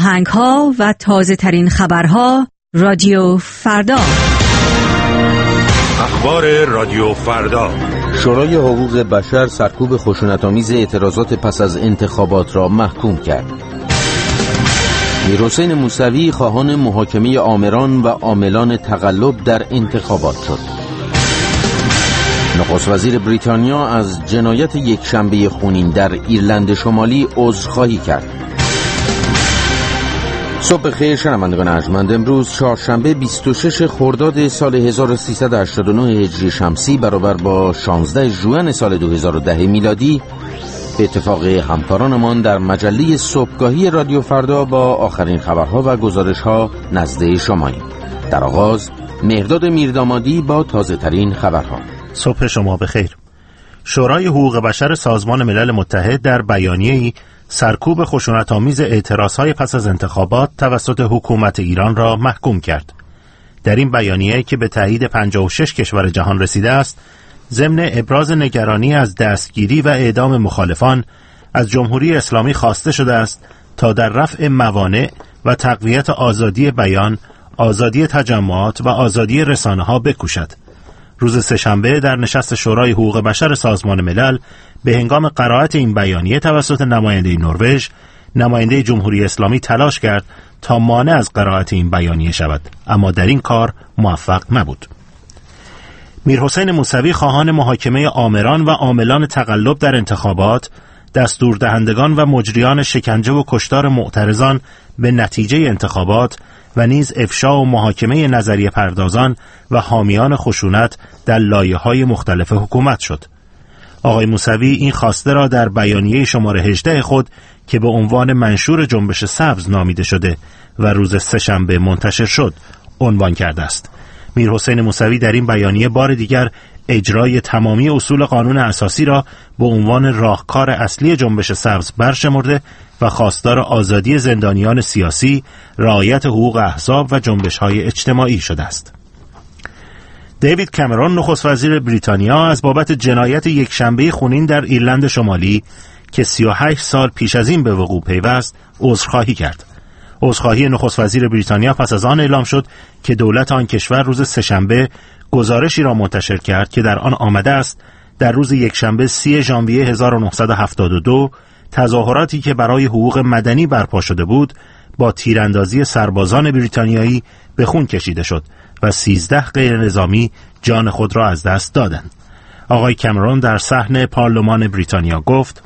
آهنگ‌ها و تازه‌ترین خبرها رادیو فردا. اخبار رادیو فردا. شورای حقوق بشر سرکوب خشونت‌آمیز اعتراضات پس از انتخابات را محکوم کرد. میرحسین موسوی خواهان محاکمه آمران و عاملان تقلب در انتخابات شد. نخست وزیر بریتانیا از جنایت یکشنبه خونین در ایرلند شمالی عذرخواهی کرد. صبح خیر شنوندگان ارجمند، امروز چهارشنبه 26 خرداد سال 1389 هجری شمسی برابر با 16 ژوئن سال 2010 میلادی به اتفاق همکارانمان در مجله صبحگاهی رادیو فردا با آخرین خبرها و گزارش‌ها نزد شماییم. در آغاز مهرداد میردامادی با تازه‌ترین خبرها. صبح شما بخیر. شورای حقوق بشر سازمان ملل متحد در بیانیه‌ای سرکوب خشونت‌آمیز اعتراضهای پس از انتخابات توسط حکومت ایران را محکوم کرد. در این بیانیه که به تایید 56 کشور جهان رسیده است، ضمن ابراز نگرانی از دستگیری و اعدام مخالفان، از جمهوری اسلامی خواسته شده است تا در رفع موانع و تقویت آزادی بیان، آزادی تجمعات و آزادی رسانه‌ها بکوشد. روز سه‌شنبه در نشست شورای حقوق بشر سازمان ملل به هنگام قرائت این بیانیه توسط نماینده نروژ، نماینده جمهوری اسلامی تلاش کرد تا مانع از قرائت این بیانیه شود، اما در این کار موفق نبود. میرحسین موسوی خواهان محاکمه آمران و عاملان تقلب در انتخابات، دستوردهندگان و مجریان شکنجه و کشتار معترضان به نتیجه انتخابات و نیز افشا و محاکمه نظریه پردازان و حامیان خشونت در لایه‌های مختلف حکومت شد. آقای موسوی این خواسته را در بیانیه شماره 18 خود که به عنوان منشور جنبش سبز نامیده شده و روز سه‌شنبه منتشر شد عنوان کرده است. میرحسین موسوی در این بیانیه بار دیگر اجرای تمامی اصول قانون اساسی را به عنوان راهکار اصلی جنبش سبز برشمرده و خواستار آزادی زندانیان سیاسی، رعایت حقوق احزاب و جنبش‌های اجتماعی شده است. دیوید کامرون نخست وزیر بریتانیا از بابت جنایت یکشنبه خونین در ایرلند شمالی که 38 سال پیش از این به وقوع پیوست عذرخواهی کرد. عذرخواهی نخست وزیر بریتانیا پس از آن اعلام شد که دولت آن کشور روز سه‌شنبه گزارشی را منتشر کرد که در آن آمده است در روز یکشنبه 30 ژانویه 1972 تظاهراتی که برای حقوق مدنی برپا شده بود با تیراندازی سربازان بریتانیایی به خون کشیده شد و 13 غیر نظامی جان خود را از دست دادند. آقای کامرون در صحن پارلمان بریتانیا گفت: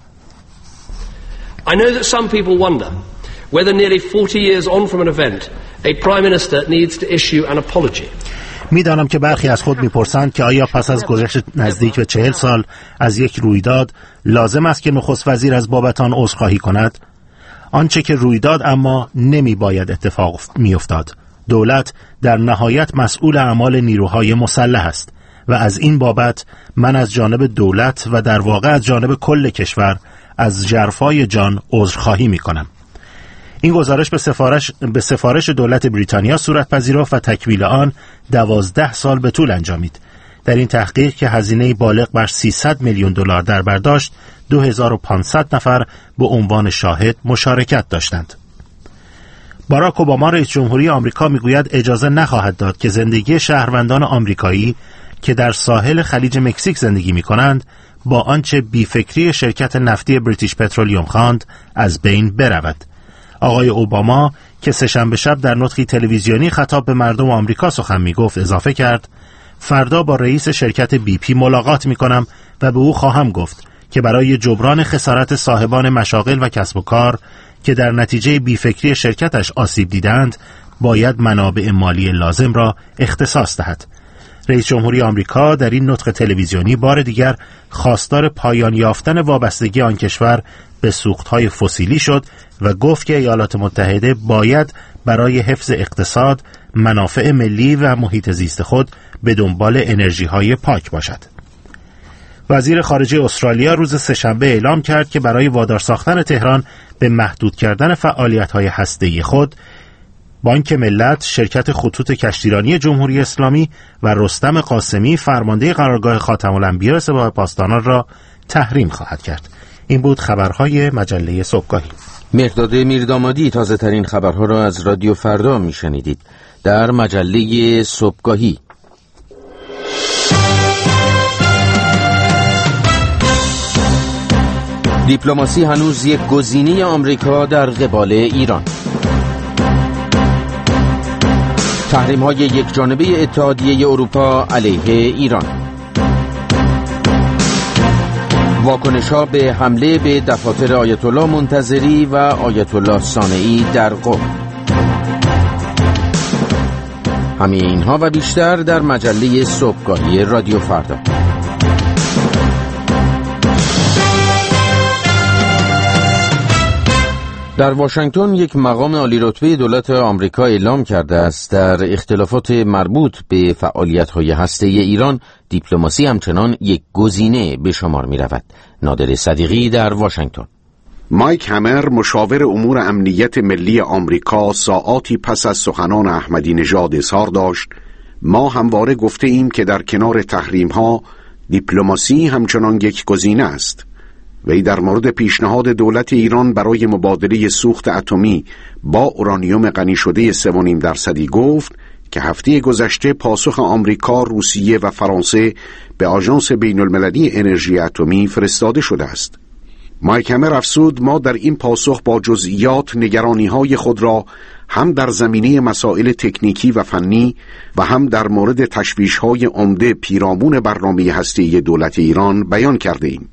I know that some people wonder whether nearly 40 years on from an event a prime minister needs to issue an apology. میدانم که برخی از خود میپرسند که آیا پس از گذشت نزدیک به 40 سال از یک رویداد لازم است که نخست وزیر از بابت آن عذرخواهی کند؟ آنچه که روی داد اما نمی باید اتفاق میافتاد. دولت در نهایت مسئول اعمال نیروهای مسلح است و از این بابت من از جانب دولت و در واقع از جانب کل کشور از ژرفای جان عذرخواهی میکنم. این گزارش به سفارش دولت بریتانیا صورت پذیرفت و تکمیل آن 12 سال به طول انجامید. در این تحقیق که هزینه بالغ بر 300 میلیون دلار در بر داشت، 2500 نفر به عنوان شاهد مشارکت داشتند. باراک اوباما رئیس جمهوری آمریکا میگوید اجازه نخواهد داد که زندگی شهروندان آمریکایی که در ساحل خلیج مکزیک زندگی می‌کنند با آنچه بیفکری شرکت نفتی بریتیش پترولیوم خواند از بین برود. آقای اوباما که سه‌شنبه شب در نطقی تلویزیونی خطاب به مردم آمریکا سخن میگفت اضافه کرد: فردا با رئیس شرکت بی پی ملاقات میکنم و به او خواهم گفت که برای جبران خسارت صاحبان مشاغل و کسب و کار که در نتیجه بیفکری شرکتش آسیب دیدند باید منابع مالی لازم را اختصاص دهد. رئیس جمهوری آمریکا در این نطق تلویزیونی بار دیگر خواستار پایان یافتن وابستگی آن کشور به سوختهای فسیلی شد و گفت که ایالات متحده باید برای حفظ اقتصاد، منافع ملی و محیط زیست خود به دنبال انرژی‌های پاک باشد. وزیر خارجه استرالیا روز سه‌شنبه اعلام کرد که برای وادار ساختن تهران به محدود کردن فعالیت‌های هسته‌ای خود، بانک ملت، شرکت خطوط کشتیرانی جمهوری اسلامی و رستم قاسمی فرمانده قرارگاه خاتم الانبیا سپاه پاسداران را تحریم خواهد کرد. این بود خبرهای مجله صبحگاهی. مهرداد میردامادی تازه ترین خبرها را از رادیو فردا میشنیدید. در مجله صبحگاهی: دیپلماسی هنوز یک گزینه آمریکا در قبال ایران. تحریم‌های یکجانبه اتحادیه اروپا علیه ایران. واکنش‌ها به حمله به دفاتر آیت الله منتظری و آیت الله صانعی در قم. همه اینها و بیشتر در مجله صبحگاهی رادیو فردا. در واشنگتن یک مقام عالی رتبه دولت آمریکا اعلام کرده است در اختلافات مربوط به فعالیت‌های هسته‌ای ایران دیپلماسی همچنان یک گزینه به شمار می‌رود. نادر صدیقی در واشنگتن. مایک همر مشاور امور امنیت ملی آمریکا ساعاتی پس از سخنان احمدی نژاد اظهار داشت: ما همواره گفته ایم که در کنار تحریم‌ها دیپلماسی همچنان یک گزینه است. وی در مورد پیشنهاد دولت ایران برای مبادله سوخت اتمی با اورانیوم غنی شده 3.5% گفت که هفته گذشته پاسخ آمریکا، روسیه و فرانسه به آژانس بین‌المللی انرژی اتمی فرستاده شده است. مایک همر افزود: ما در این پاسخ با جزئیات نگرانی‌های خود را هم در زمینه مسائل تکنیکی و فنی و هم در مورد تشویش‌های عمده پیرامون برنامه هسته‌ای دولت ایران بیان کرده ایم.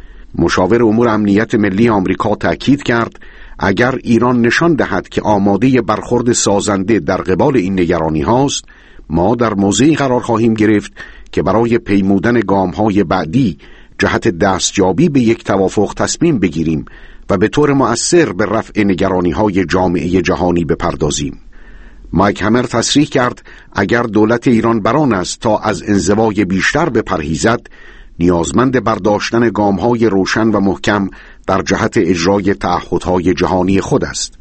مشاور امور امنیت ملی آمریکا تأکید کرد اگر ایران نشان دهد که آماده برخورد سازنده در قبال این نگرانی هاست، ما در موضعی قرار خواهیم گرفت که برای پیمودن گام‌های بعدی جهت دستیابی به یک توافق تصمیم بگیریم و به طور مؤثر به رفع نگرانی‌های جامعه جهانی بپردازیم. مایک همر تصریح کرد اگر دولت ایران بران است تا از انزوای بیشتر بپرهیزد، نیازمند برداشتن گام‌های روشن و محکم در جهت اجرای تعهدهای جهانی خود است.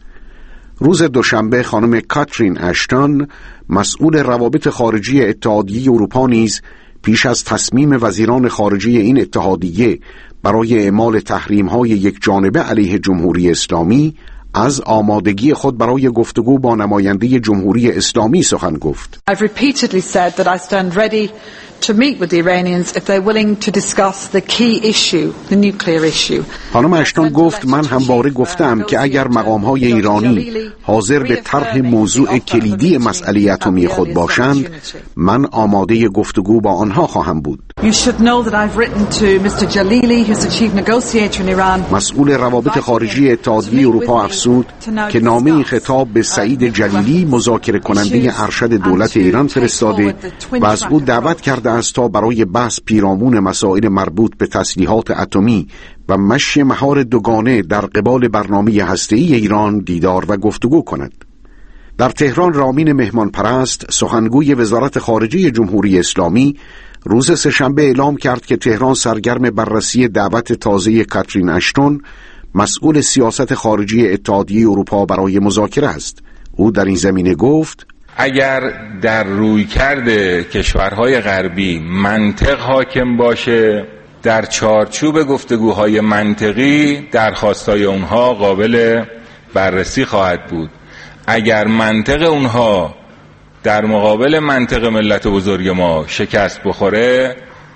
روز دوشنبه خانم کاترین اشتون، مسئول روابط خارجی اتحادیه اروپا نیز پیش از تصمیم وزیران خارجه این اتحادیه برای اعمال تحریم‌های یکجانبه علیه جمهوری اسلامی از آمادگی خود برای گفتگو با نماینده جمهوری اسلامی سخن گفت. I've repeatedly said that I stand ready to meet with the Iranians if they're willing to discuss the key issue, the nuclear issue. خانم اشتون گفت من همواره گفتم که اگر مقام‌های ایرانی حاضر به طرح موضوع کلیدی مسئله اتمی خود باشند، من آماده گفتگو با آنها خواهم بود. You should know that I've written to Mr. Jalili, who's the chief negotiator in Iran. مسئول روابط خارجی اتحادیه اروپا افزود که نامه خطاب به سعید جلیلی، مذاکره کننده ارشد دولت ایران فرستاده و از او دعوت کرده است تا برای بحث پیرامون مسائل مربوط به تسلیحات اتمی و مشی مهار دوگانه در قبال برنامه هسته‌ای ایران دیدار و گفتگو کند. در تهران رامین مهمان پرست، سخنگوی وزارت خارجه جمهوری اسلامی، روز سه‌شنبه اعلام کرد که تهران سرگرم بررسی دعوت تازه کاترین اشتون، مسئول سیاست خارجی اتحادیه اروپا برای مذاکره است. او در این زمینه گفت اگر در رویکرد کشورهای غربی منطق حاکم باشه، در چارچوب گفتگوهای منطقی درخواستای اونها قابل بررسی خواهد بود. اگر منطق اونها در مقابل منطق ملت بزرگ ما شکست بخوره،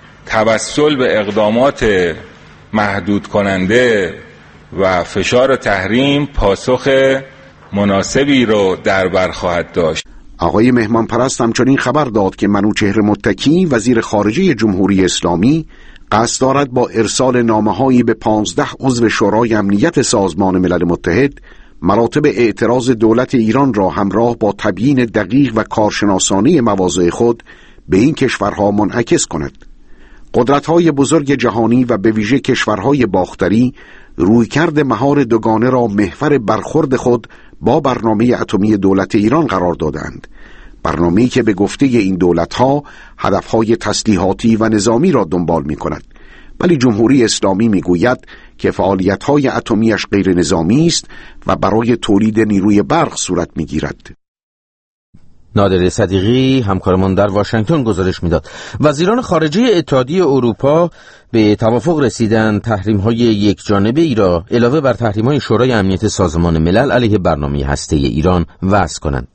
توسل به اقدامات محدود کننده و فشار تحریم پاسخ مناسبی رو در بر خواهد داشت. آقای مهمان پرست همچنین خبر داد که منوچهر متکی، وزیر خارجه جمهوری اسلامی، قصد دارد با ارسال نامه‌هایی به 15 عضو شورای امنیت سازمان ملل متحد مراتب اعتراض دولت ایران را همراه با تبیین دقیق و کارشناسانه مواضع خود به این کشورها منعکس کند. قدرت‌های بزرگ جهانی و به ویژه کشورهای باختری رویکرد مهار دوگانه را محور برخورد خود با برنامه اتمی دولت ایران قرار دادند. برنامه‌ای که به گفته این دولت‌ها هدف‌های تسلیحاتی و نظامی را دنبال می‌کند، ولی جمهوری اسلامی می‌گوید که فعالیت‌های اتمیش غیر نظامی است و برای تولید نیروی برق صورت می‌گیرد. نادر صدیقی همکارمان در واشنگتن گزارش میداد. وزیران خارجه اتحادیه اروپا به توافق رسیدند تحریم‌های یکجانبه ای را علاوه بر تحریم‌های شورای امنیت سازمان ملل علیه برنامه هسته ایران وضع کنند.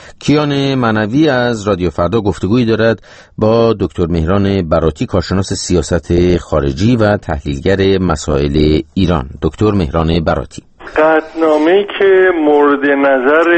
کیان منوی از رادیو فردا گفتگویی دارد با دکتر مهران براتی، کارشناس سیاست خارجی و تحلیلگر مسائل ایران. دکتر مهران براتی: قطعنامه‌ای که مورد نظر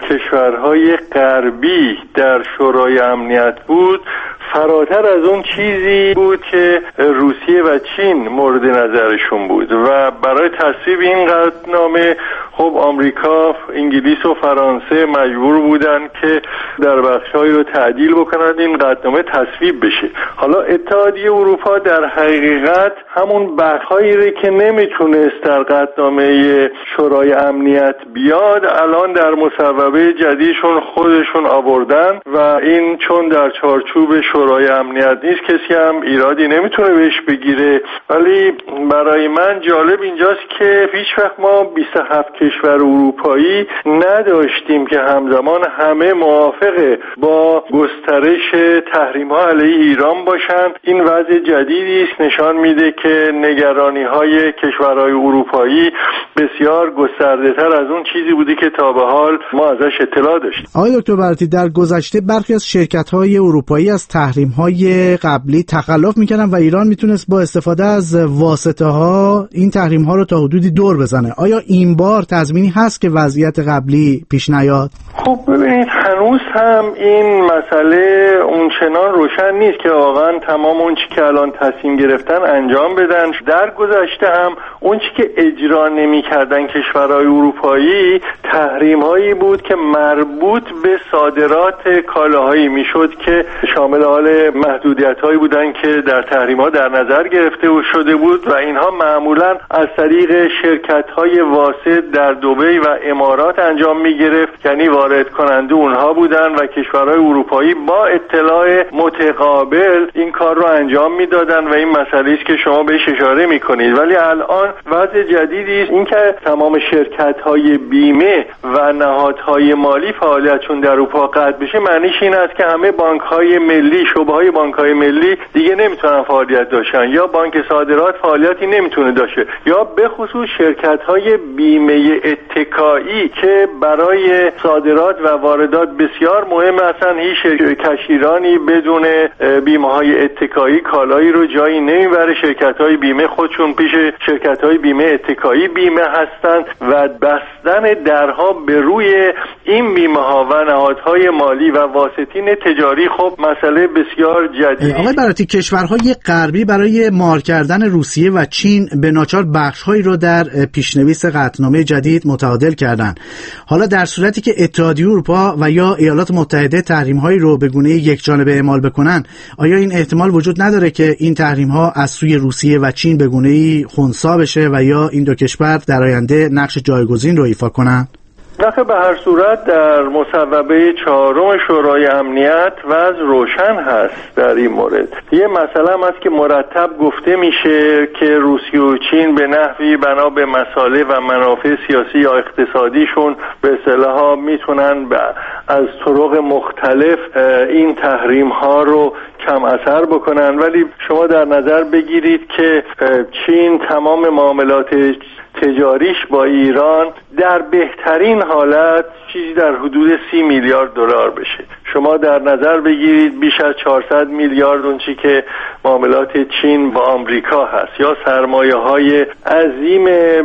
کشورهای غربی در شورای امنیت بود فراتر از اون چیزی بود که روسیه و چین مورد نظرشون بود و برای تصویب این قطعنامه خب آمریکا، انگلیس و فرانسه مجبور بودن که در بخش‌هایی رو تعدیل بکنند این قطعنامه تصویب بشه. حالا اتحادیه اروپا در حقیقت همون بخش‌هایی که نمیتونست در قطعنامه شورای امنیت بیاد الان در مصوبه جدیدشون خودشون آوردن و این چون در چارچوب شورای امنیت نیست کسی هم ایرادی نمیتونه بهش بگیره. ولی برای من جالب اینجاست که هیچ وقت ما 27 کشور اروپایی نداشتیم که همزمان همه موافق با گسترش تحریم‌ها علیه ایران باشند. این وضع جدیدی است، نشان میده که نگرانی‌های کشورهای اروپایی بسیار گسترده‌تر از اون چیزی بوده که تا به حال ما ازش اطلاع داشتیم. آقای دکتر براتی، در گذشته برخی از شرکت‌های اروپایی از تحریم‌های قبلی تخلف می‌کردن و ایران میتونست با استفاده از واسطه‌ها این تحریم‌ها رو تا حدودی دور بزنه. آیا این بار تضمینی هست که وضعیت قبلی پیش نیاد؟ خب ببینید هنوز هم این مسئله اونچنان روشن نیست که واقعا تمام اون چی که الان تصمیم گرفتن انجام بدن. در گذشته هم اون چی که اجرا نمی‌کردن کشورهای اروپایی تحریم‌هایی بود که مربوط به صادرات کالاهایی میشد که شامل حال محدودیت‌هایی بودن که در تحریم‌ها در نظر گرفته شده بود و اینها معمولاً از طریق شرکت‌های واسط در دبی و امارات انجام می‌گرفت، یعنی وارد کننده اونها بودن و کشورهای اروپایی با اطلاع متقابل این کار رو انجام میدادن و این مسئله است که شما بهش اشاره میکنید. ولی الان وضع جدیدی است، اینکه تمام شرکت‌های بیمه و نهادهای مالی فعالیتشون در اروپا قطع بشه معنیش این است که همه بانک‌های ملی، شعبه‌های بانک‌های ملی دیگه نمیتونن فعالیت داشتن یا بانک صادرات فعالیتی نمیتونه داشه یا به خصوص شرکت‌های بیمه اتکایی که برای صادرات و واردات بسیار مهم هستن. هیچ کشیرانی بدون بیمه‌های اتکایی کالایی رو جایی نمیبره. شرکت‌های بیمه خودشون پیش شرکت‌های بیمه اتکایی بیمه هستند و بستن درها به روی این بیمه‌ها و نهادهای مالی و واسطین تجاری خب مسئله بسیار جدیدی. آقای براتی، کشورهای غربی برای مهار کردن روسیه و چین به ناچار بخش‌هایی رو در پیشنویس قطعنامه جدید متعادل کردند. حالا در صورتی که اتحادیه اروپا و یا ایالات متحده تحریم‌هایی رو به گونه یکجانبه اعمال بکنن، آیا این احتمال وجود نداره که این تحریم‌ها از سوی روسیه و چین به گونه‌ای خنثی بشه و یا این دو کشور در آینده نقش جایگزین رو ایفا کنن؟ نخه به هر صورت در مصوبه 4 شورای امنیت وضع روشن هست در این مورد. یه مسئله هم هست که مرتب گفته میشه که روسیه و چین به نحوی بنا به مصالح و منافع سیاسی یا اقتصادیشون به اصطلاح میتونن از طرق مختلف این تحریم ها رو کم اثر بکنن. ولی شما در نظر بگیرید که چین تمام معاملات تجاریش با ایران در بهترین حالت چیزی در حدود 30 میلیارد دلار بشه. شما در نظر بگیرید بیش از 400 میلیارد اون چی که معاملات چین با آمریکا هست یا سرمایه‌های عظیم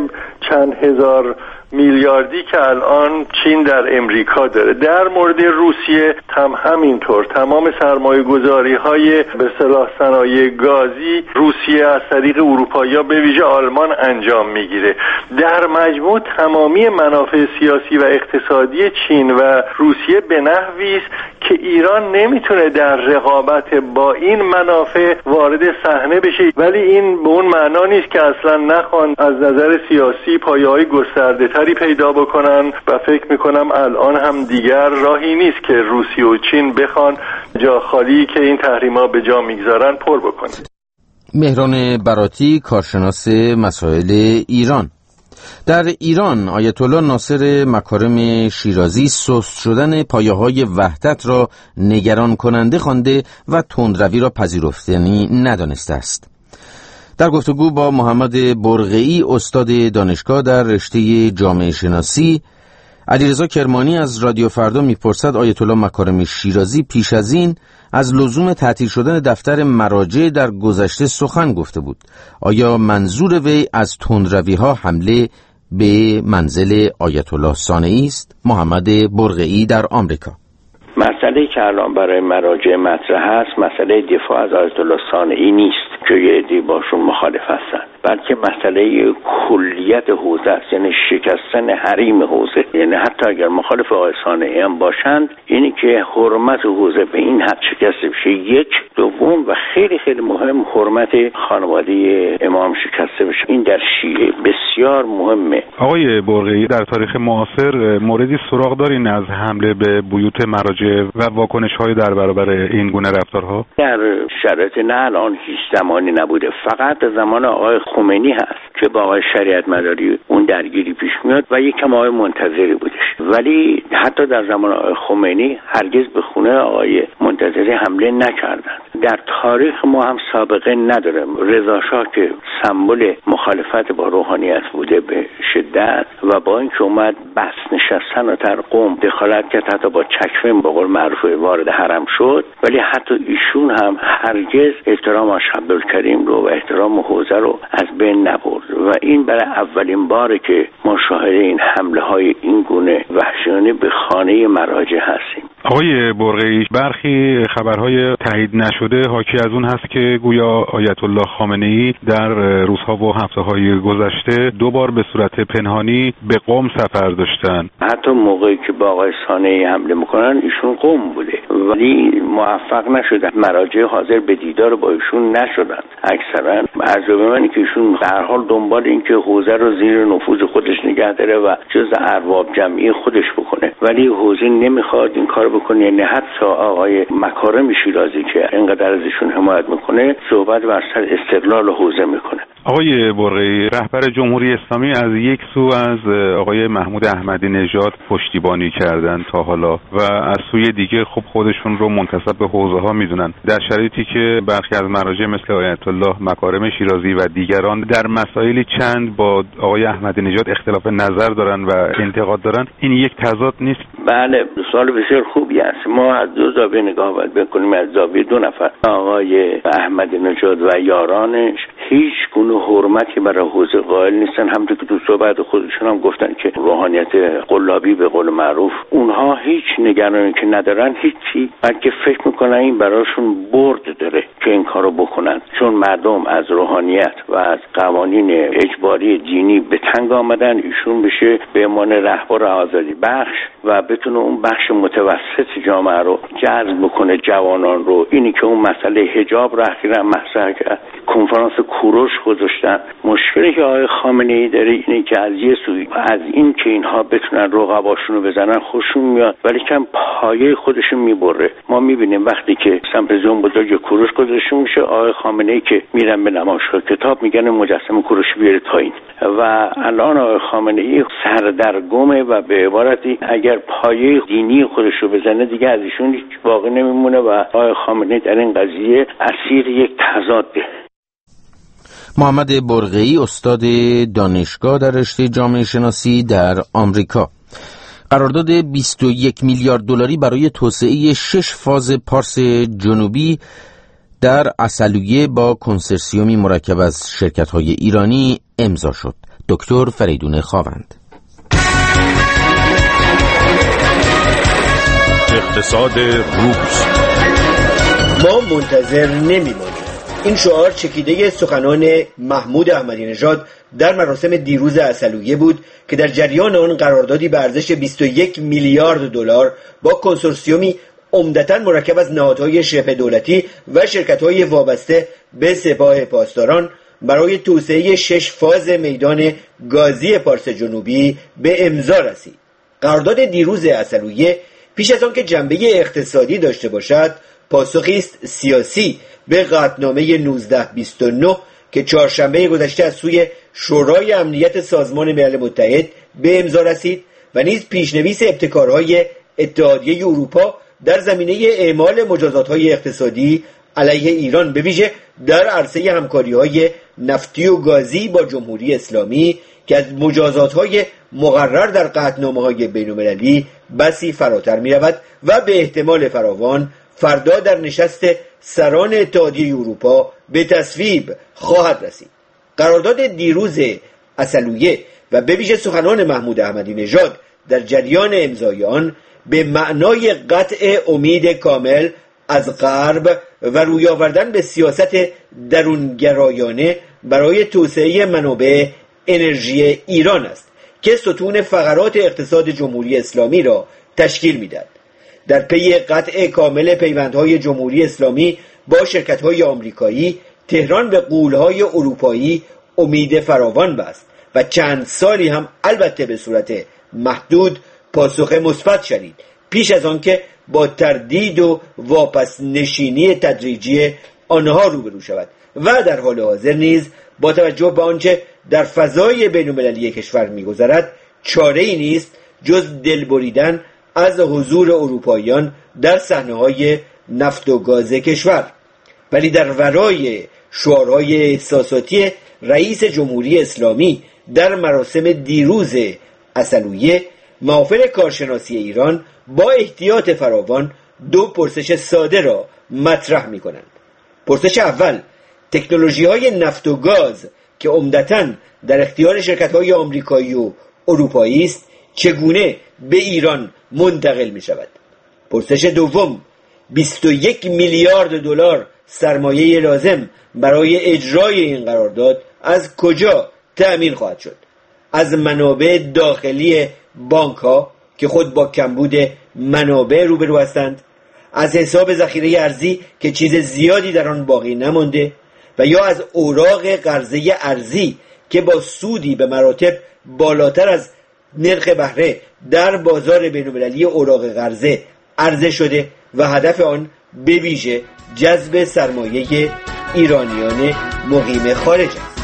چند هزار میلیاردی که الان چین در امریکا داره. در مورد روسیه هم همینطور تمام سرمایه گذاری های به اصطلاح صنایع گازی روسیه از طریق اروپایی به ویژه آلمان انجام میگیره. در مجموع تمامی منافع سیاسی و اقتصادی چین و روسیه به نحوی است که ایران نمیتونه در رقابت با این منافع وارد صحنه بشه. ولی این به اون معنا نیست که اصلا نخوان از نظر سیاسی پایه‌های گسترده‌تری پیدا بکنن و فکر میکنم الان هم دیگر راهی نیست که روسیه و چین بخوان جا خالی که این تحریم‌ها به جا میگذارن پر بکنن. مهران براتی، کارشناس مسائل ایران. در ایران آیت الله ناصر مکارم شیرازی سست شدن پایه‌های وحدت را نگران کننده خوانده و تندروی را پذیرفتنی ندانسته است. در گفتگو با محمد برقعی استاد دانشگاه در رشته جامعه شناسی، علیرضا کرمانی از رادیو فردا میپرسد آیت الله مکارم شیرازی پیش از این از لزوم تعطیل شدن دفتر مراجع در گذشته سخن گفته بود. آیا منظور وی از تندروی‌ها حمله به منزل آیت الله صانعی است؟ محمد برقعی در آمریکا: مسئله که الان برای مراجع مطرح است مسئله دفاع از آیت الله صانعی نیست که یه عده‌ای باشون مخالف هستن، بلکه مسئله کلیت حوزه است، یعنی شکستن حریم حوزه. یعنی حتی اگر مخالف آقای صانعی هم باشند، اینی که حرمت حوزه به این حد شکسته بشه. یک، دوم و خیلی خیلی مهم، حرمت خانواده امام شکسته بشه. این در شیعه بسیار مهمه. آقای برقعی، در تاریخ معاصر موردی سراغ دارین از حمله به بیوت مراجع و واکنش‌های در برابر این گونه رفتارها؟ در شرایط نه الان هیچ زمانی نبوده، فقط زمان آقای خمینی هست که با آقای شریعت مداری اون درگیری پیش میاد و یکم آقای منتظری بودش. ولی حتی در زمان آقای خمینی هرگز به خونه آقای منتظری حمله نکردند. در تاریخ ما هم سابقه نداره. رضا شاه که سمبل مخالفت با روحانیت بوده به شدت و با اینکه اومد بس نشستن و در قم دخالت کرد، حتی با چکمه به قول معروف وارد حرم شد، ولی حتی ایشون هم هرگز احترام عبدالکریم رو و احترام حوزه رو از بین نبرد و این برای اولین باره که ما شاهد این حمله های این گونه وحشیانه به خانه مراجع هستیم. آقای برقعی، برخی خبرهای تایید نشده حاکی از اون هست که گویا آیت الله خامنه‌ای در روزها و هفته‌های گذشته 2 بار به صورت پنهانی به قم سفر داشتن. حتی موقعی که با آقای صانعی حمله میکنن ایشون قم بوده ولی موفق نشدن. مراجع حاضر به دیدار با ایشون نشدن. اکثرا عرضه من که ایشون در حال دنبال این که حوزه رو زیر نفوذ خودش نگه داره و جز ارباب جمعی خودش بکنه، ولی حوزه نمیخواد این کار بکنه. یعنی حتی آقای مکارم شیرازی که اینقدر ازشون حمایت میکنه صحبت بر سر استقلال حوزه میکنه. آقای برقعی، رهبر جمهوری اسلامی از یک سو از آقای محمود احمدی نژاد پشتیبانی کردن تا حالا و از سوی دیگه خب خودشون رو منتسب به حوزه ها میدونن، در شرایطی که برخی از مراجع مثل آیت الله مکارم شیرازی و دیگران در مسائلی چند با آقای احمدی نژاد اختلاف نظر دارن و انتقاد دارن، این یک تضاد نیست؟ بله، سوال بسیار خوبی است. ما از 2 زاویه نگاه باید بکنیم. از زاویه 2 نفر، آقای احمدی نژاد و یارانش، هیچ گونه حرمتی برای حوزه قائل نیستن. همونطور که تو صحبت خودشون هم گفتن که روحانیت قلابی به قول معروف، اونها هیچ نگرانی که ندارن، هیچی، بلکه فکر میکنن این براشون برد داره که این کارو بکنن، چون مردم از روحانیت و از قوانین اجباری دینی به تنگ آمدن. ایشون بشه به عنوان رهبر آزادی بخش و بتونه اون بخش متوسط جامعه رو جذب بکنه، جوانان رو. اینی که اون مسئله حجاب رو اخیراً مطرح کرد، کنفرانس کوروش گذاشتن. مشکلی که آقای خامنه‌ای داره اینه که از یه سوی از این که اینها بتونن رقباشون رو بزنن خوششون میاد، ولی کم پایه خودشون میبره. ما میبینیم وقتی که سمپوزیون بزرگ کوروش گذاشته میشه، آقای خامنه‌ای که میرن به نمایشگاه کتاب میگن مجسمه کوروش بیاره پایین و الان آقای خامنه‌ای سردرگمه و به عبارتی اگر پایه دینی خودش رو بزنه دیگه از ایشون هیچ باقی نمیمونه و آقای خامنه‌ای در این قضیه اسیر یک تضاده. محمد برقعی استاد دانشگاه در رشته جامعه شناسی در آمریکا. قرارداد 21 میلیارد دلاری برای توسعه 6 فاز پارس جنوبی در عسلویه با کنسرسیومی مرکب از شرکت‌های ایرانی امضا شد. دکتر فریدون خاوند. اقتصاد روز. ما منتظر نمیمانیم. این شعار چکیده سخنان محمود احمدی نژاد در مراسم دیروز عسلویه بود که در جریان آن قراردادی به ارزش 21 میلیارد دلار با کنسورسیومی عمدتاً مرکب از نهادهای شبه دولتی و شرکت‌های وابسته به سپاه پاسداران برای توسعه 6 فاز میدان گازی پارس جنوبی به امضا رسید. قرارداد دیروز عسلویه پیش از آن که جنبه اقتصادی داشته باشد، پاسخی است سیاسی به قطعنامه 1929 که چهارشنبه گذشته از سوی شورای امنیت سازمان ملل متحد به امضا رسید و نیز پیشنویس ابتکارهای اتحادیه اروپا در زمینه اعمال مجازات‌های اقتصادی علیه ایران به ویژه در عرصه همکاری‌های نفتی و گازی با جمهوری اسلامی که از مجازات‌های مقرر در قطعنامه‌های بین‌المللی بسی فراتر می‌رود و به احتمال فراوان فردا در نشست سران اتحادیه اروپا به تصویب خواهد رسید. قرارداد دیروز اصلویه و به ویژه سخنان محمود احمدی نژاد در جریان امضای آن به معنای قطع امید کامل از غرب و روی آوردن به سیاست درونگرایانه برای توسعه منابع انرژی ایران است که ستون فقرات اقتصاد جمهوری اسلامی را تشکیل می‌دهد. در پی قطع کامل پیوندهای جمهوری اسلامی با شرکت‌های آمریکایی، تهران به غول‌های اروپایی امید فراوان بست و چند سالی هم البته به صورت محدود پاسخ مثبت شنید پیش از آن که با تردید و واپس نشینی تدریجی آنها روبرو شود و در حال حاضر نیز با توجه به آنچه در فضای بین‌المللی کشور می‌گذرد چاره‌ای نیست جز دل بریدن از حضور اروپاییان در صحنه‌های نفت و گاز کشور. ولی در ورای شعارهای احساساتی رئیس جمهوری اسلامی در مراسم دیروز اصلویه، محافل کارشناسی ایران با احتیاط فراوان دو پرسش ساده را مطرح می‌کنند. پرسش اول، تکنولوژی‌های نفت و گاز که عمدتاً در اختیار شرکت‌های آمریکایی و اروپایی است چگونه به ایران منتقل می‌شود؟ پرسش دوم، 21 میلیارد دلار سرمایه لازم برای اجرای این قرارداد از کجا تأمین خواهد شد؟ از منابع داخلی بانک‌ها که خود با کمبود منابع روبرو هستند، از حساب ذخیره ارزی که چیز زیادی در آن باقی نمانده و یا از اوراق قرضه ارزی که با سودی به مراتب بالاتر از نرخ بهره در بازار بین‌المللی اوراق قرضه عرضه شده و هدف آن به ویژه جذب سرمایه ایرانیان مقیم خارج است.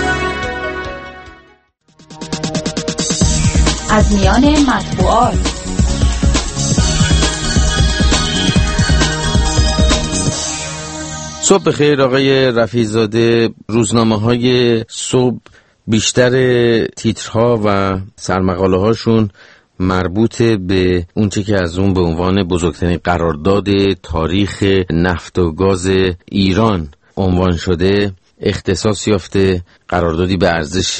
از میان مطبوعات صبح بخیر آقای رفیع‌زاده. روزنامه‌های صبح بیشتر تیترها و سرمقاله هاشون مربوط به اونچه که از اون به عنوان بزرگترین قرارداد تاریخ نفت و گاز ایران عنوان شده اختصاص یافته، قراردادی به ارزش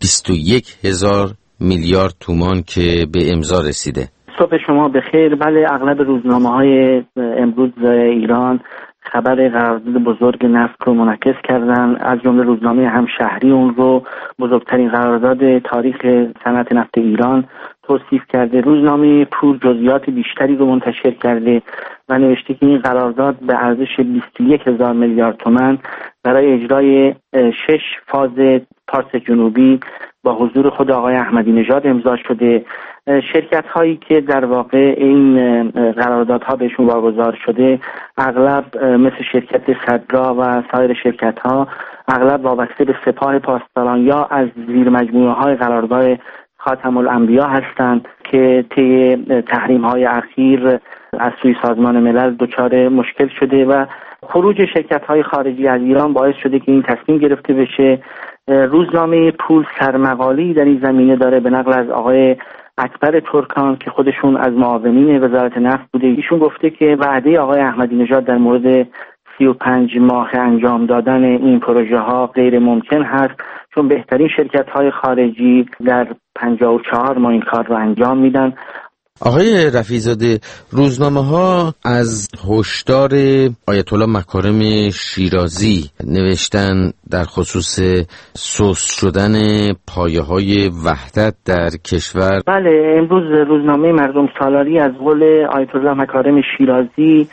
21,000 میلیارد تومان که به امضا رسیده. صبح شما بخیر. بله، اغلب روزنامه‌های امروز ایران خبر قرارداد بزرگ نفت رو منعکس کردن، از جمله روزنامه همشهری اون رو بزرگترین قرارداد تاریخ صنعت نفت ایران توصیف کرده. روزنامه پور جزئیات بیشتری رو منتشر کرده و نوشته که این قرارداد به ارزش 21,000 میلیارد تومان برای اجرای 6 فاز پارس جنوبی با حضور خود آقای احمدی نژاد امضا شده. شرکت هایی که در واقع این قراردادها بهشون واگذار شده اغلب مثل شرکت صدرا و سایر شرکت ها اغلب وابسته به سپاه پاسداران یا از زیر مجموعه های قرارگاه خاتم الانبیا هستند که طی تحریم های اخیر از سوی سازمان ملل دچار مشکل شده و خروج شرکت های خارجی از ایران باعث شده که این تصمیم گرفته بشه. روزنامه پول سرمقاله‌ای در این زمینه داره به نقل از آقای اکبر ترکان که خودشون از معاونین وزارت نفت بوده. ایشون گفته که وعده آقای احمدی نژاد در مورد 35 ماه انجام دادن این پروژه ها غیر ممکن هست، چون بهترین شرکت های خارجی در 54 ماه این کار رو انجام میدن. آقای رفیع‌زاده، روزنامه‌ها از هشدار آیت الله مکارم شیرازی نوشتن در خصوص سست شدن پایه‌های وحدت در کشور. بله، امروز روزنامه مردم سالاری از قول آیت الله مکارم شیرازی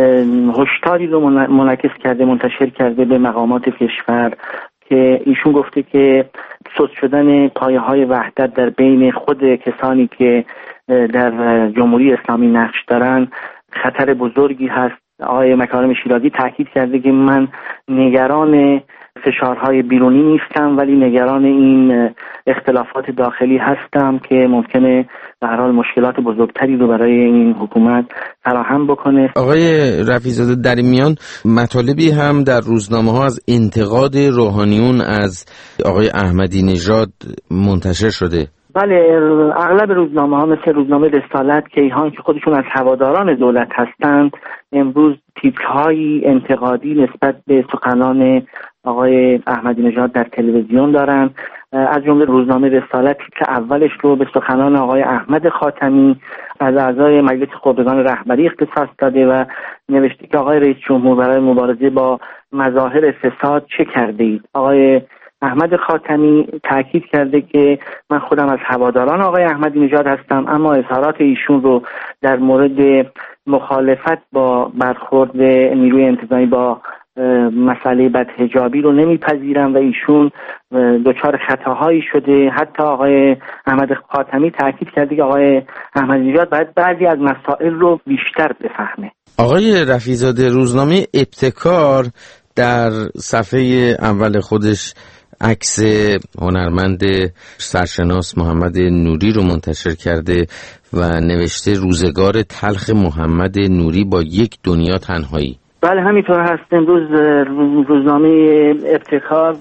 هشداری رو منعکس کرده، منتشر کرده به مقامات کشور که ایشون گفته که سست شدن پایه‌های وحدت در بین خود کسانی که در جمهوری اسلامی نقش دارن خطر بزرگی هست آقای مکارم شیرازی تاکید کرده که من نگران فشارهای بیرونی نیستم ولی نگران این اختلافات داخلی هستم که ممکنه به هر حال مشکلات بزرگتری رو برای این حکومت فراهم بکنه. آقای رفیع‌زاده، در این میان مطالبی هم در روزنامه ها از انتقاد روحانیون از آقای احمدی نژاد منتشر شده. بله، اغلب روزنامه ها مثل روزنامه رسالت، کیهان که خودشون از هواداران دولت هستند، امروز تیترهای انتقادی نسبت به سخنان آقای احمدی نژاد در تلویزیون دارن. از جمله روزنامه رسالت که اولش رو به سخنان آقای احمد خاتمی از اعضای مجلس خبرگان رهبری اختصاص داده و نوشته که آقای رئیس جمهور برای مبارزه با مظاهر فساد چه کرده اید؟ آقای احمد خاتمی تاکید کرده که من خودم از هواداران آقای احمدی نژاد هستم، اما اظهارات ایشون رو در مورد مخالفت با برخورد نیروی انتظامی با مسئله بدحجابی رو نمیپذیرم و ایشون دچار خطاهایی شده. حتی آقای احمد خاتمی تاکید کرده که آقای احمدی نژاد باید بعضی از مسائل رو بیشتر بفهمه. آقای رفیع‌زاده، روزنامه ابتکار در صفحه اول خودش عکس هنرمند سرشناس محمد نوری رو منتشر کرده و نوشته روزگار تلخ محمد نوری با یک دنیا تنهایی. بله همینطور هست. امروز روزنامه ابتکار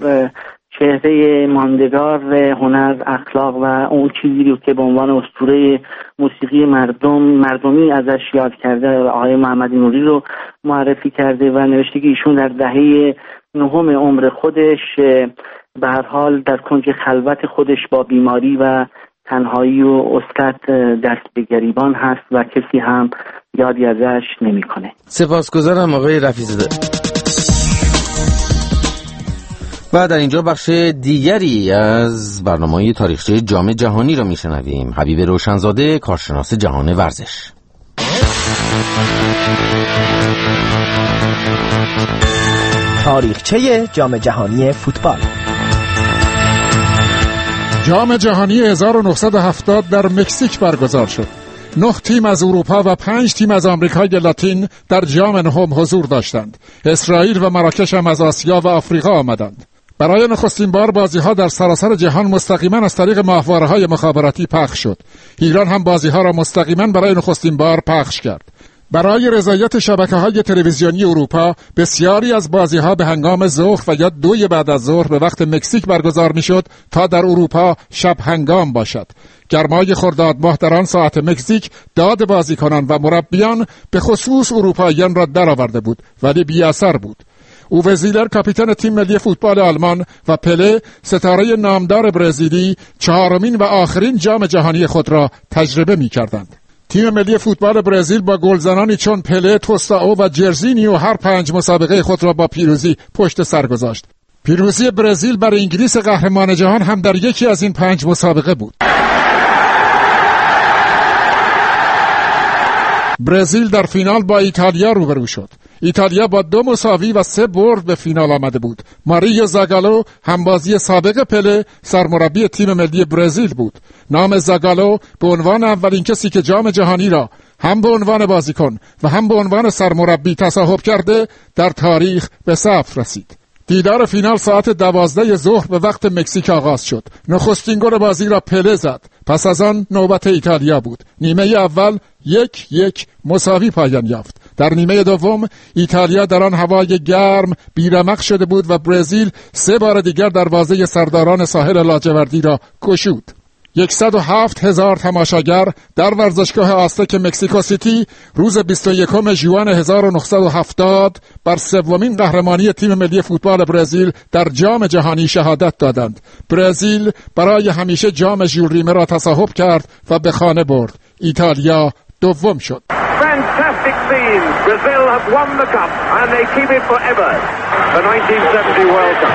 چهره ماندگار هنر، اخلاق و اون چیزی رو که به عنوان اسطوره موسیقی مردمی ازش یاد کرده آقای محمد نوری رو معرفی کرده و نوشته که ایشون در دهه 9 عمر خودش به هر حال در کنج خلوت خودش با بیماری و تنهایی و اسکت دست به گریبان هست و کسی هم یادی ازش نمیکنه. سپاسگزارم آقای رفیع‌زاده. و در اینجا بخش دیگری از برنامه تاریخچه جام جهانی را میشنویم. حبیب روشنزاده، کارشناس جهان ورزش. تاریخچه جام جهانی فوتبال. جام جهانی 1970 در مکزیک برگزار شد. 9 تیم از اروپا و 5 تیم از آمریکای لاتین در جام نهم حضور داشتند. اسرائیل و مراکش هم از آسیا و آفریقا آمدند. برای نخستین بار بازی‌ها در سراسر جهان مستقیما از طریق ماهواره‌های مخابراتی پخش شد. ایران هم بازی‌ها را مستقیما برای نخستین بار پخش کرد. برای رضایت شبکه‌های تلویزیونی اروپا بسیاری از بازی‌ها به هنگام ظهر و یا 2 بعد از ظهر به وقت مکزیک برگزار می‌شد تا در اروپا شب هنگام باشد. گرمای خرداد ماه در آن ساعت مکزیک داد بازیکنان و مربیان به خصوص اروپاییان را درآورده بود ولی بی‌اثر بود. اووه زیلر کاپیتان تیم ملی فوتبال آلمان و پله ستاره نامدار برزیلی 4مین و آخرین جام جهانی خود را تجربه می‌کردند. تیم ملی فوتبال برزیل با گلزنانی چون پله، توستائو و جرزینیو هر 5 مسابقه خود را با پیروزی پشت سر گذاشت. پیروزی برزیل بر انگلیس قهرمان جهان هم در یکی از این 5 مسابقه بود. برزیل در فینال با ایتالیا روبرو شد. ایتالیا با 2 مساوی و 3 برد به فینال آمده بود. ماریو زاگالو، همبازی سابق پله، سرمربی تیم ملی برزیل بود. نام زاگالو به عنوان اولین کسی که جام جهانی را هم به عنوان بازیکن و هم به عنوان سرمربی تصاحب کرده در تاریخ به ثبت رسید. دیدار فینال ساعت 12 ظهر به وقت مکزیک آغاز شد. نخستین گل بازی را پله زد. پس از آن نوبت ایتالیا بود. نیمه اول 1-1 مساوی پایان یافت. در نیمه دوم ایتالیا در آن هوای گرم بیرمق شده بود و برزیل 3 بار دیگر دروازه سرداران ساحل لاجوردی را گشود. 107,000 تماشاگر در ورزشگاه آستک مکزیکو سیتی روز 21 ژوئن 1970 بر 3مین قهرمانی تیم ملی فوتبال برزیل در جام جهانی شهادت دادند. برزیل برای همیشه جام ژول ریمه را تصاحب کرد و به خانه برد. ایتالیا دوم شد. Fantastic scenes. Brazil have won the cup and they keep it forever. The 1970 World Cup.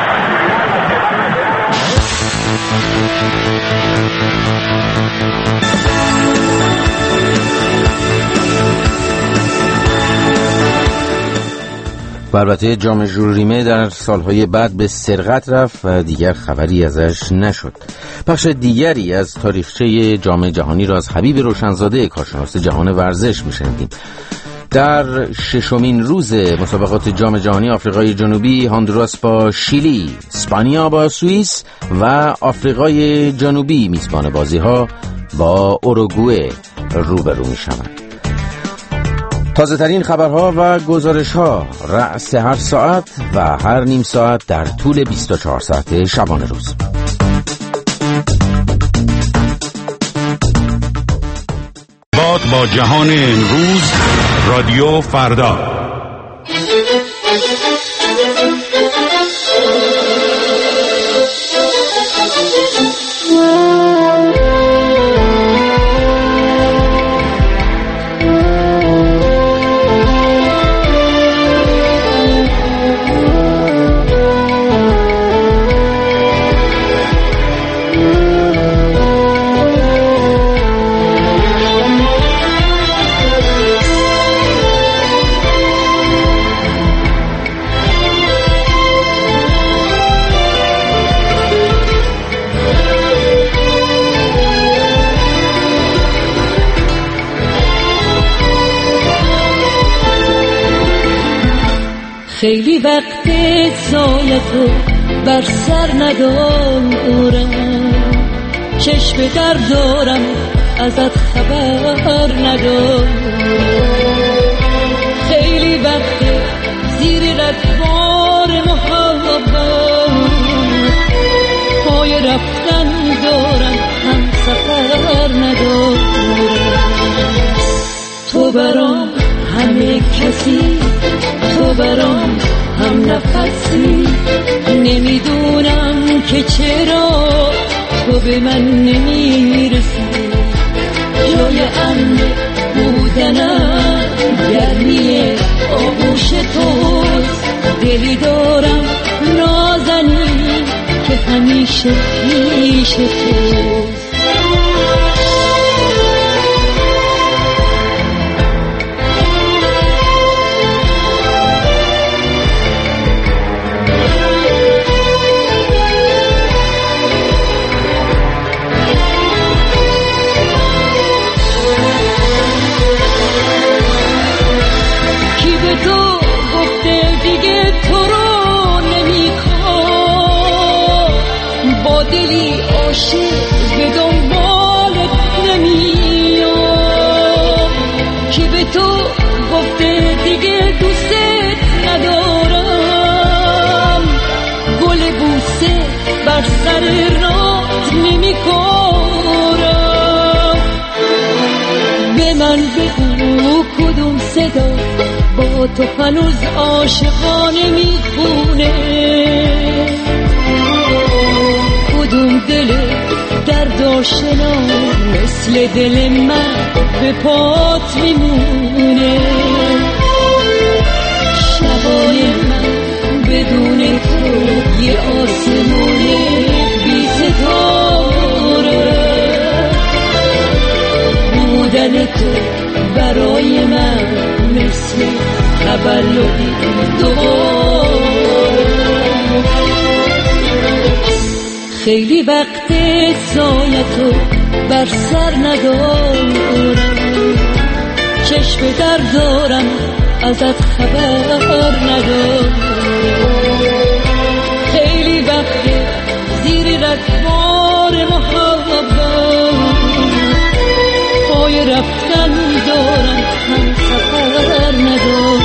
و البته جام ژول ریمه در سالهای بعد به سرقت رفت و دیگر خبری ازش نشد. بخش دیگری از تاریخچه جام جهانی را از حبیب روشنزاده، کارشناس جهان ورزش، میشنیدیم. در ششمین روز مسابقات جام جهانی آفریقای جنوبی هندوراس با شیلی، اسپانیا با سوئیس و آفریقای جنوبی میزبان بازی‌ها با اوروگوئه روبرو می‌شوند. تازه ترین خبرها و گزارش‌ها رأس هر ساعت و هر نیم ساعت در طول 24 ساعت شبانه روز. با جهان امروز رادیو فردا. خیلی وقت زایتو بر سر ندارم، چشم در دارم ازت خبر ندارم. خیلی وقت زیر رگبار محبت پای رفتن دارم، هم سفر ندارم. تو برام همه کسی، تو برام هم نفسی، نمیدونم که چرا تو به من نمیرسی. جای امن بودنم گرمی آغوش توست، دلی دارم نازنین که همیشه پیش توست. به دنبالت نمیام، که به تو گفته دیگه دوستت ندارم. گل بوسه بر سر راه نمیکارم. به من بگو کدوم صدا با تو هنوز عاشقانه میخونه، کدوم دل درد آشنا مثل دل من به پات میمونه. شبای من بدون تو یه آسمون بی ستاره، بودن تو برای من مثل تولدی دوباره. خیلی وقت زایتو بر سر ندارم، چشم در دارم ازت خبر ندارم. خیلی وقت زیر رگبار محبت پای رفتن دارم، هم سفر ندارم.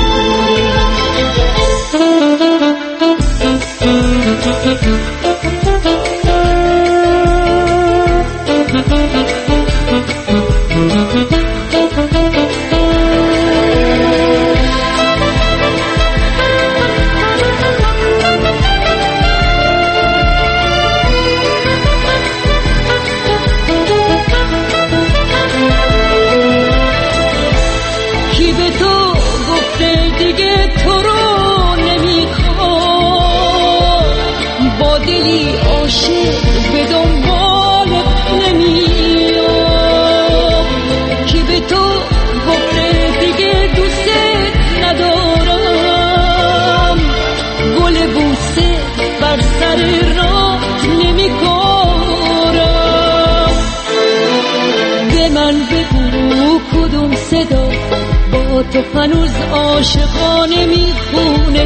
با تو هنوز عاشقانه میخونه.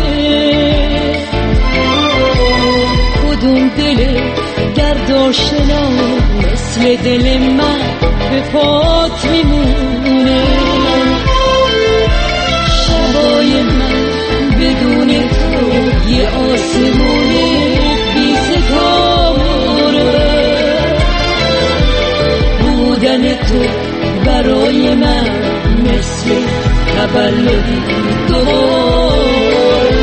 کدوم دل درد آشنا مثل دل من به پات میمونه. شبای من بدون تو یه آسمون بی ستاره. بودن تو برای من مثل تولدی دوباره.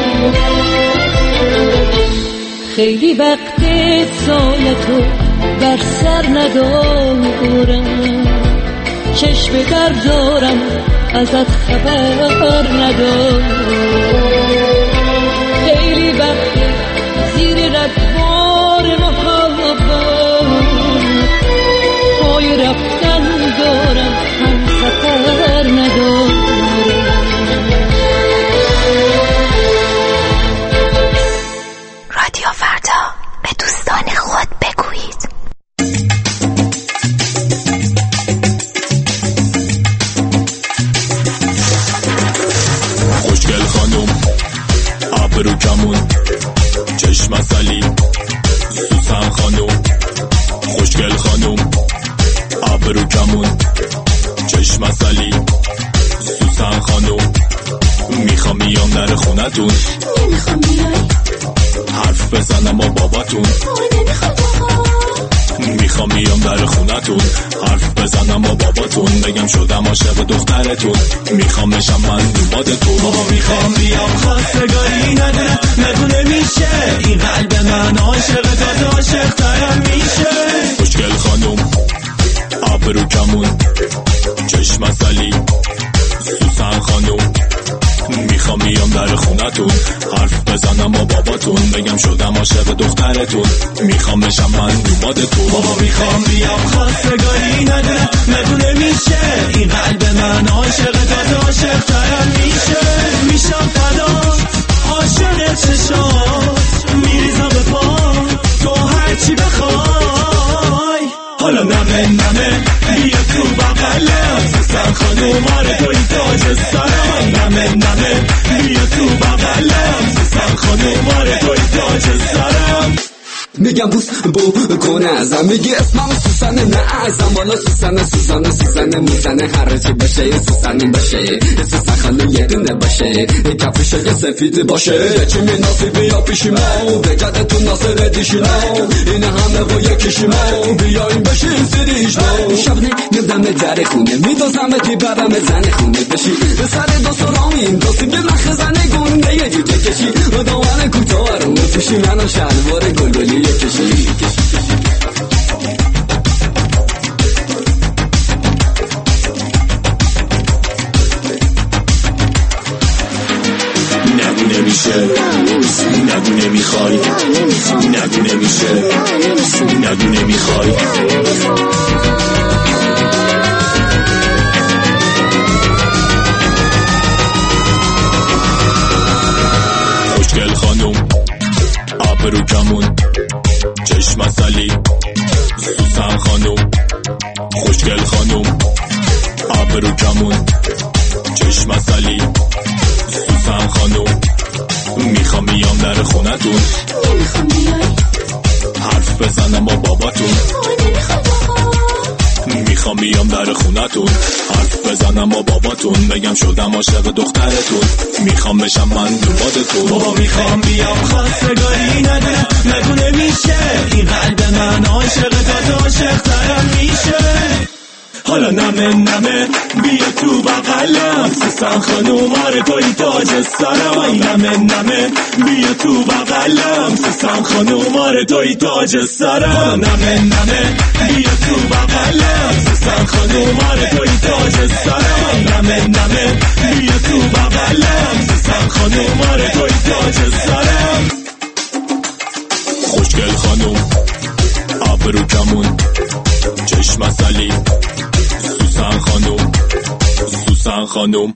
خیلی وقت سالتو بر سر ندارم، چشم در دارم ازت خبر ندارم. خیلی وقت زیر رگبار محبت پای رفتن دارم، هم سفر ندارم. رادیو فردا، به دوستان خود بگویید. خوشگل خانم ابرو کمون چشم اصلی سوسن خانم. خوشگل خانم ابرو کمون چشم اصلی سوسن خانم. میخوام بیام در خونتون، نمیخوام بیای حرف بزنم با باباتون. میخوام بیام در خونتون، حرف بزنم با باباتون، بگم شدم عاشق دخترتون، میخوام بشم من دنبالتون. بابا میخوام بیام خواستگاری ندونه میشه، این قلب من عاشق تازه عاشق ترم میشه. خوشگل خانم ابرو کمون چشم اصلی سوسن خانم. میخوام بیام در خونتون، حرف بزنم با باباتون، بگم شدم عاشق دخترتون، میخوام بشم من دنبالتون. بابا میخوام بیام خواستگاری ندونه میشه، این قلب من عاشق تازه عاشق ترم میشه. میشم فدا عاشق چشات، میریزم به پا تو هرچی بخوای. حالا نمه بیا تو بغلم سوسن خانوم، آره توی تاج سرم. نمه بیا تو بغلم سوسن خانوم، آره توی تاج سرم. میگم بوس بو کنه ازم، میگی اسمم سوسنه نه ازم، والا سوسنه میزنه هر چی بشه سوسنی باشه، سوسن خانم یه دونه باشه، کفش سفید باشه، چی مناسبه یا پیشیمو بگرد تو ناصر دیشیمو، این همه با یکیشیمو بیایم بشیم سریشمو. شب نمیدم در خونه میدازم تی برم زن خونه بشی، به سر دوست رامین دوستی به مخ زنه گنده یه جوجه کشی، و دوان کوتاه رو توشی منو شلوار گلگلی کشی. نگو نمیشه، نگو نمیخوای، نگو نمیشه، نگو نمیخوای. خوشگل خانم ابرو کمون چشم اصلی سوسن خانم. خوشگل خانم ابرو کمون چشم اصلی سوسن خانم. میخوام بیام در خونتون، نمیخوام بیای حرف بزنم با باباتون. میخوام بیام در خونتون، حرف بزنم با باباتون، بگم شدم عاشق دخترتون، میخوام بشم من دنبالتون. بابا میخوام بیام خواستگاری ندونه میشه، این قلب من عاشق تازه عاشق ترم میشه. حالا نمه بیا تو بغلم سوسن خانوم، آره توی تاج سرم. نمه بیا تو بغلم سوسن خانوم، آره توی تاج سرم. نمه بیا تو بغلم سوسن خانوم، آره توی تاج سرم. نمه بیا تو بغلم سوسن خانوم، آره توی تاج سرم. خوشگل خانوم ابرو کمون چشم اصلی سوسن خانوم. سوسن خانوم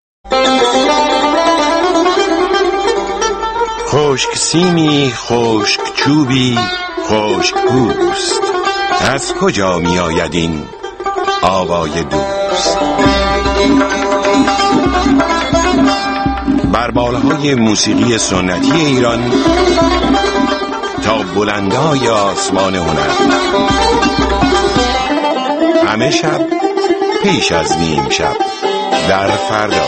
خشک سیمی، خشک چوبی، خشک پوست، از کجا می آید این آوای دوست؟ بر بالهای موسیقی سنتی ایران تا بلندای آسمان هنر، همه شب پیش از نیم شب در فردا.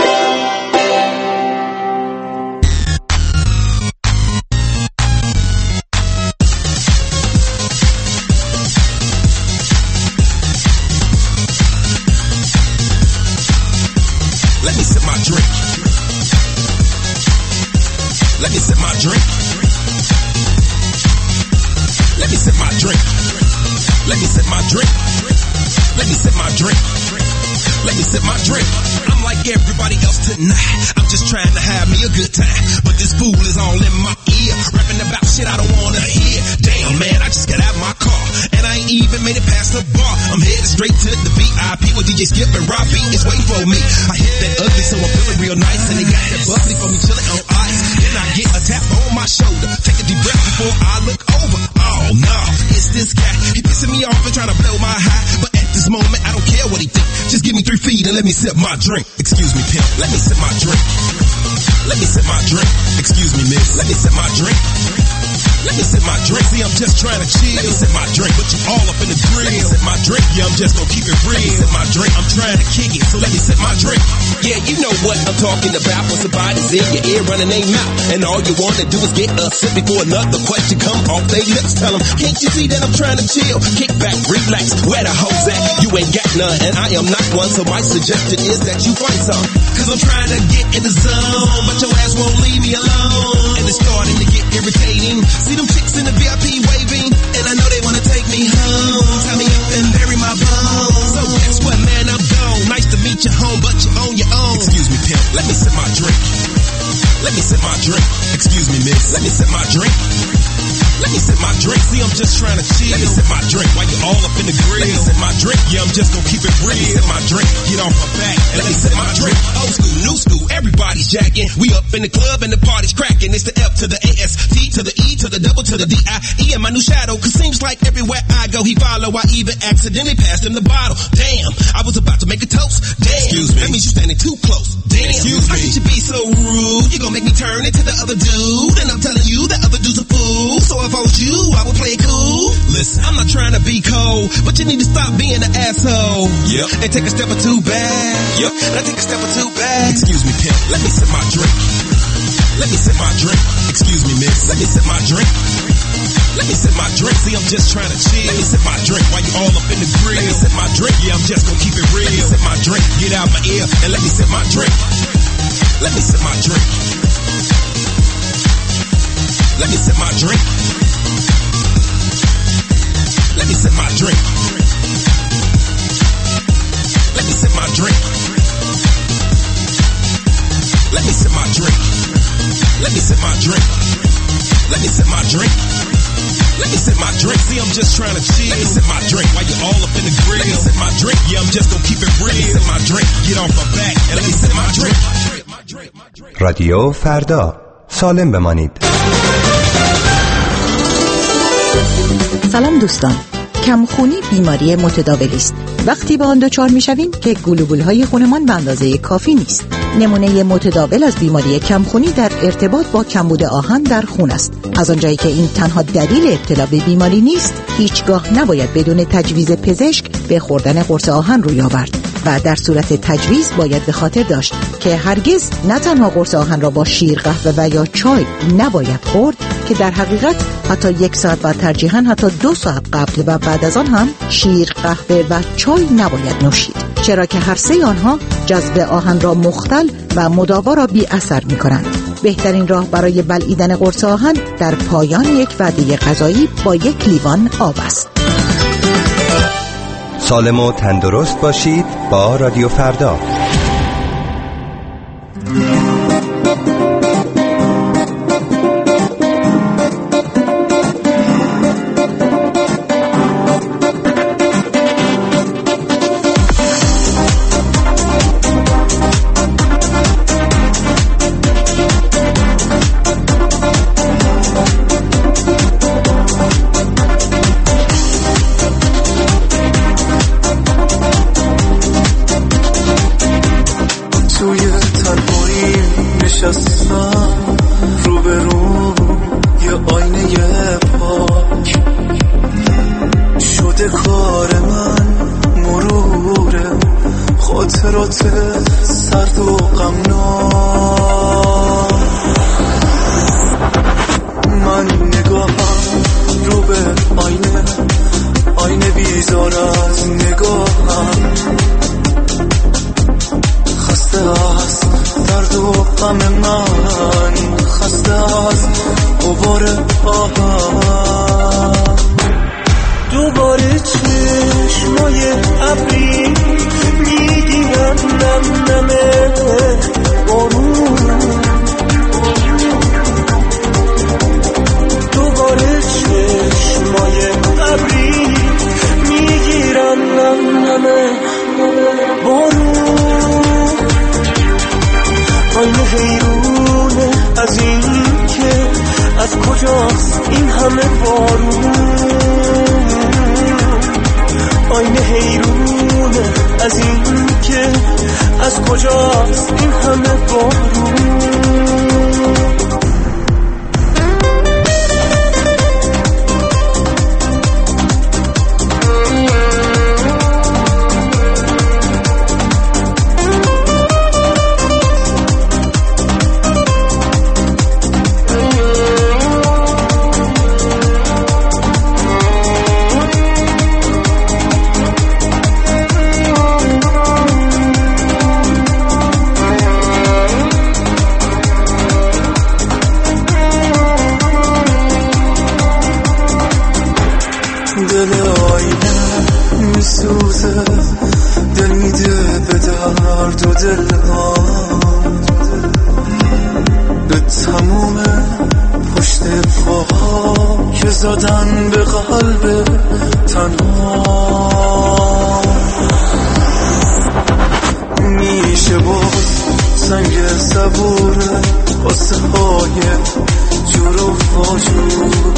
Let me sip my drink. Let me sip my drink. Let me sip my drink. Let me sip my drink. Let me sip my drink. Let me sip my drink. I'm like everybody else tonight. I'm just trying to have me a good time. But this fool is all in my ear, rapping about shit I don't wanna hear. Damn man, I just got out my car and I ain't even made it past the bar. I'm headed straight to the VIP with DJ Skip and Robbie is waiting for me. I hit that ugly, so I'm feeling real nice, and they got that bubbly for me chilling on ice. Then I get a tap on my shoulder, take a deep breath before I look over. Oh no, it's this guy. He pissing me off and trying to blow my high, but at this moment I don't care what he think. Just give me 3 feet and let me sip my drink. Excuse me, pimp. Let me sip my drink. Let me sip my drink. Excuse me, miss. Let me sip my drink. Let me sip my drink. See, I'm just trying to chill. Let me sip my drink, but you all up in the grill. Let me sip my drink. Yeah, I'm just gonna keep it real. Let me sip my drink. I'm trying to kick it, so let me sip my drink. Yeah, you know what I'm talking about. When somebody's in your ear running their mouth, and all you wanna do is get a sip before another question come off their lips. Tell them, can't you see that I'm trying to chill? Kick back, relax, where the hoes at? You ain't got none, and I am not one, so my suggestion is that you find some. Cause I'm trying to get in the zone, but your ass won't leave me alone. And it's starting to get irritating. See them chicks in the VIP waving, and I know they wanna take me home. Tie me up and bury my bones. So guess what, man, I'm gone. Nice to meet you home, but you're on your own. Excuse me, pimp, let me sip my drink. Let me sip my drink. Excuse me, miss, let me sip my drink. Let me sip my drink. See, I'm just trying to chill. Let me sip my drink while you're all up in the grill. Let me sip my drink. Yeah, I'm just gonna keep it real. Let me sip my drink. Get off my back and let me sip my drink. Old school, new school, everybody's jacking. We up in the club and the party's cracking. It's the F to the A-S, T to the E to the double to the D-I-E and my new shadow. Cause seems like everywhere I go, he follow. I even accidentally passed him the bottle. Damn, I was about to make a toast. Damn, excuse me. That means you standing too close. Damn, excuse me. How could you be so rude? You gonna make me turn into the other dude. And I'm telling you, the other dude's a fool. So if I was you, I would play it cool. Listen, I'm not trying to be cold, but you need to stop being an asshole. Yep. And take a step or two back. Yep. And take a step or two back. Excuse me, pimp. Let me sip my drink. Let me sip my drink. Excuse me, miss. Let me sip my drink. Let me sip my drink. See, I'm just trying to chill. Let me sip my drink while you all up in the grill. Let me sip my drink. Yeah, I'm just gonna keep it real. Let me sip my drink. Get out my ear and let me sip my drink. Let me sip my drink. Let me sip my drink. Let me sip my drink. Let me sip my drink. Let me sip my drink. Let me sip my drink. Let me sip my drink. Let me sip my drink. See, I'm just trying to chill. Let me sip my drink while you're all up in the grill. Let me sip my drink. Yeah, I'm just gonna keep it real. Let me sip my drink. Get off my back and let me sip my drink. رادیو فردا، سالم بمانید. سلام دوستان. کمخونی بیماری متداولی است. وقتی به آن دچار می‌شویم که گلوبول‌های خونمان به اندازه کافی نیست. نمونه متداول از بیماری کمخونی در ارتباط با کمبود آهن در خون است. از آنجایی که این تنها دلیل ابتلا به بیماری نیست، هیچگاه نباید بدون تجویز پزشک به خوردن قرص آهن روی آورد و در صورت تجویز باید به خاطر داشت که هرگز نه تنها قرص آهن را با شیر، قهوه و یا چای نباید خورد که در حقیقت حتی 1 ساعت و ترجیحاً حتی 2 ساعت قبل و بعد از آن هم شیر، قهوه و چای نباید نوشید، چرا که هر سه آنها جذب آهن را مختل و مداوا را بی اثر می کنند. بهترین راه برای بلعیدن قرص آهن در پایان یک وعده غذایی با 1 لیوان آب است. سالم و تندرست باشید با رادیو فردا. خاطرات سرد و غمناک. من نگاهم رو به آینه بیزار از نگاهم، خسته از درد و غم من، خسته از غبار آهم. دوباره چشمای ابری میگیرن نم نمه بارون، دوباره چشمای ابری میگیرن نم نمه بارون. آینه حیرونه از این که از کجاست این همه بارون. آینه حیرونه از این که از کجاست این همه بارون. دل آینه میسوزه، دل میده به درد و دلهام، به تموم پشت پاها که زدن به قلب تنها. میشه باز سنگ صبوره قصه های جور و فاجور،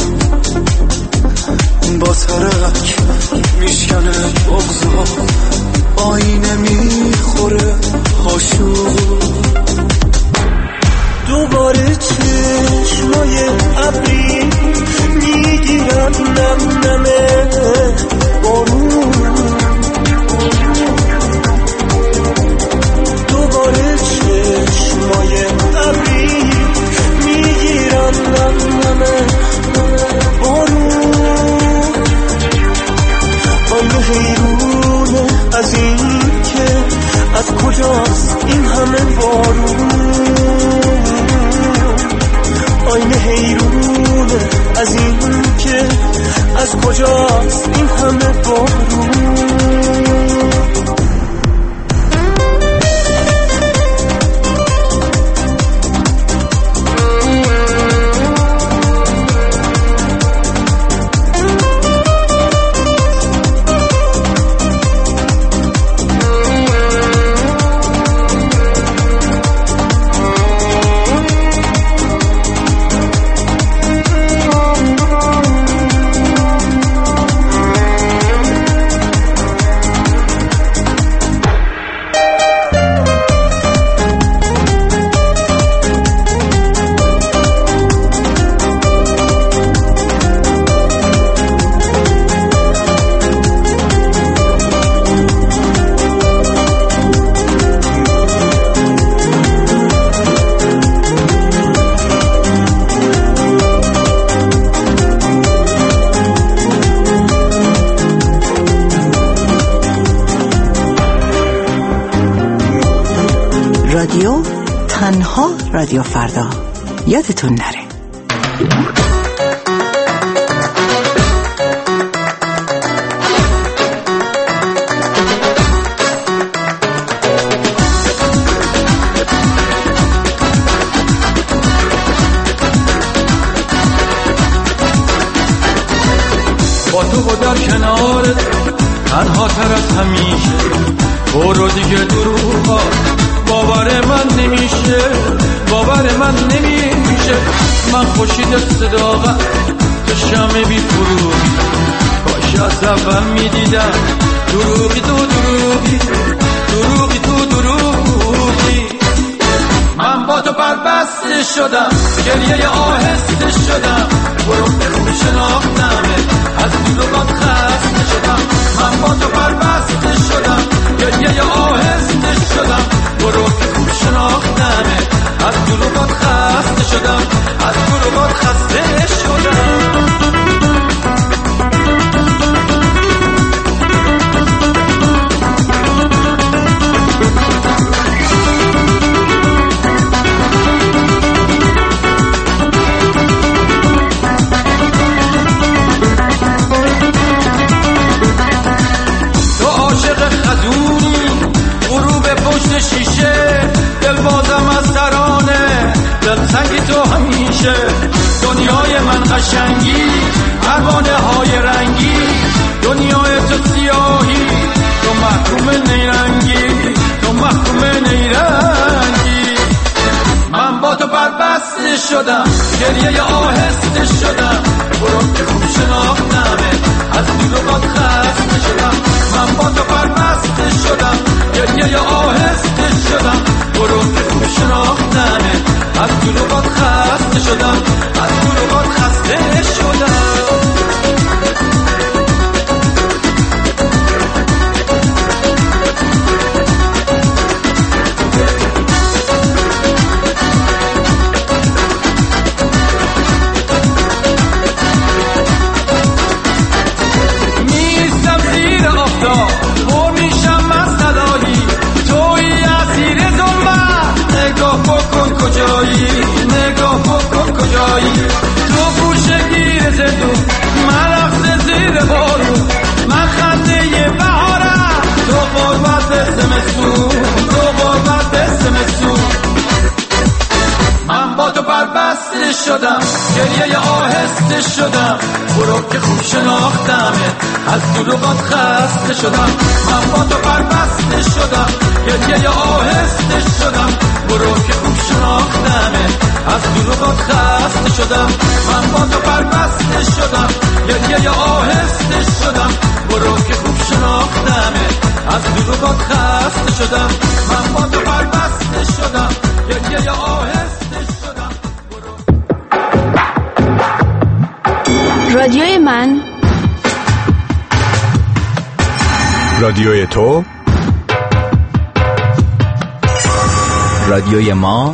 با ترک میشکنه بغضا، آینه میخوره هاشور. دوباره چشمای ابری میگیرن نم نمه بارون، دوباره چشمای ابری میگیرن نم نمه بارون. آینه حیرونه از این که از کجاست این همه بارون. آینه حیرونه از این که از کجاست این همه بارون. رادیو تنها رادیو فردا، یادتون نره. با تو و در کنارت تنها تر از همیشه، برو دیگه دروغا باور من نمیشه، باور من نمیشه. من خورشید صداقت تو شمع بی فروغی، کاش از اول میدیدم دروغی تو دروغی، دروغی تو دروغی. من با تو بربسته شدم، گریه آهسته شدم، برو برو شناختمه، از دروغات خسته شدم. من با تو بربسته شدم، گریه گریه آهسته شدم برو که خوب شناختمه از دروغات خسته شدم از دروغات خسته شدم شیشه دل بازم از ترانه دل سنگی تو همیشه دنیای من قشنگی پروانه های رنگی دنیای تو سیاهی تو محکوم نیرنگی تو محکوم نیرنگی من با تو بربسته شدم گریه آهسته شدم برو که خوب شناختمه از دروغات خسته شدم من با تو بربسته شدم گریه آهسته شدم برو که خوب شناختمه از دروغات خسته شدم از دروغات خسته شدم نگاه بکن کجایی تو گوشه گیر زندون من رفته زیر بارون من خنده یه بهارم تو قربت زمستون تو قربت زمستون من با تو بربسته شدم گریه آهسته شدم برو که خوب شناختمه از دروغات خسته شدم من با تو بربسته شدم گریه آهسته شدم برو که خوب شناختمه از دروغات خسته شدم من با تو بربسته شدم گریه آهسته شدم برو که خوب شناختمه از دروغات خسته شدم من با تو بربسته شدم گریه آهسته شدم رادیوی من رادیوی تو رادیوی ما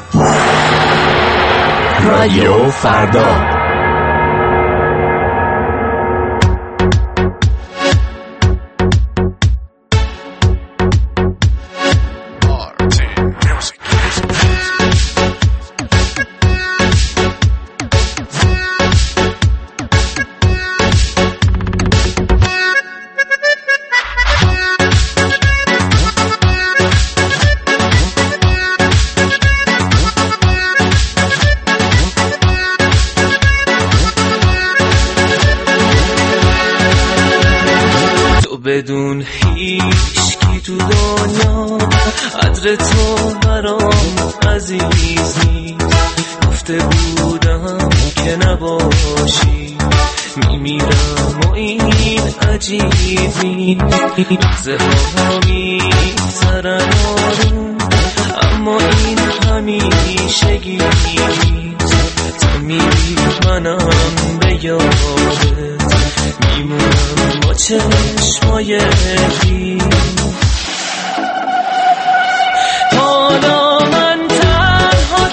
رادیو فردا بدون هیچ کی تو دنیا قدر تو برام عزیز نیست گفته بودم که نباشی میمیرم و این عجیب نیست لحظه ها میگذرن آروم اما این همیشگی نیست تو میری منم به یادت میمونم با چشمای بی حالا من تنها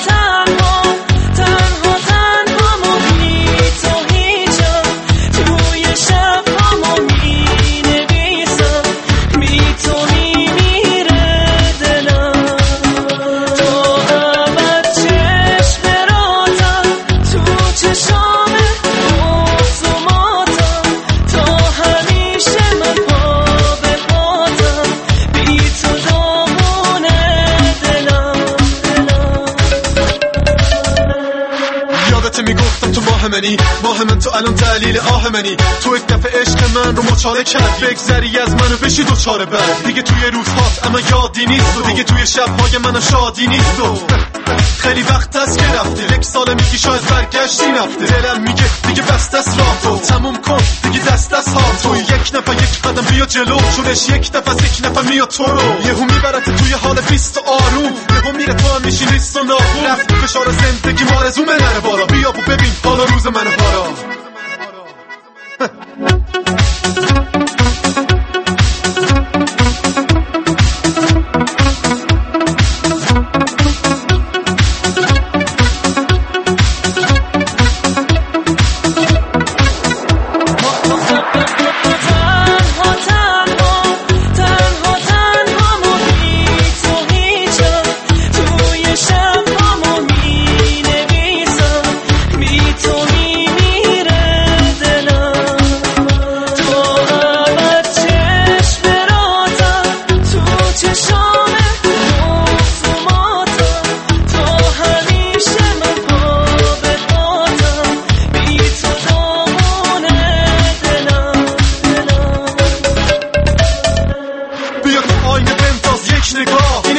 بی تو هیچم توی شب همو می نویسم بی تو میمیره دلم تا ابد چشم راتم تو چشام ماه من تو الان دلیل آه منی تو یک دفعه عشق من رو مچاله کرد بگذری از منو بشی دوچاره بعد دیگه توی روزهات اما یادی نیست و دیگه توی شبهای منم شادی نیست و خیلی وقت است که رفتی یک سال میگی شاید برگشتی نفته دلم میگه دیگه بست است راه تو تموم کن دیگه دست از ها تو یک نفر یک قدم بیا جلو چونش یک نفر از یک نفر میاد تو رو یهو میبرت توی حال بیست و آروم یهو میره تو هم میشی نیست و ناخون رفتی فشار زندگی مارزومه نره بالا بیا و ببین حالا روز منو پارا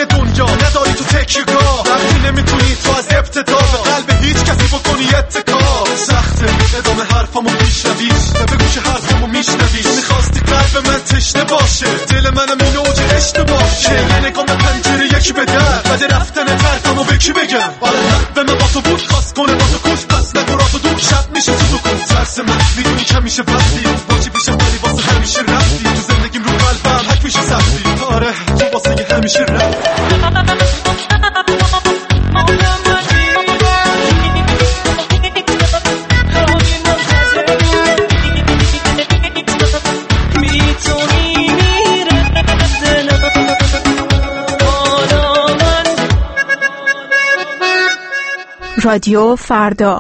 دنیا نداری تو تکیه‌گاه، وقتی نمیتونی تو از ابتدا به قلب هیچ کسی بکنی اتکا. سخته ادامه حرفامو میشنوی و به گوش حرفامو میشنوی. میخواستی قلب من تشنه باشه، دل منم این اوج اشتباهه. یه نگاه به پنجره یکی به در، بعد رفتن طرفمو به کی بگم؟ آره به من با تو بود خواست کنه با تو کش، پس نگو رازو دور شب میشه تو کن. ترس من میدونی کم میشه وقتی واجب میشه ولی واسه همیشه رفتی. تو زندگیم رو قلبم حک میشه سختی. آره تو واسه همیشه رفتی. رادیو فردا.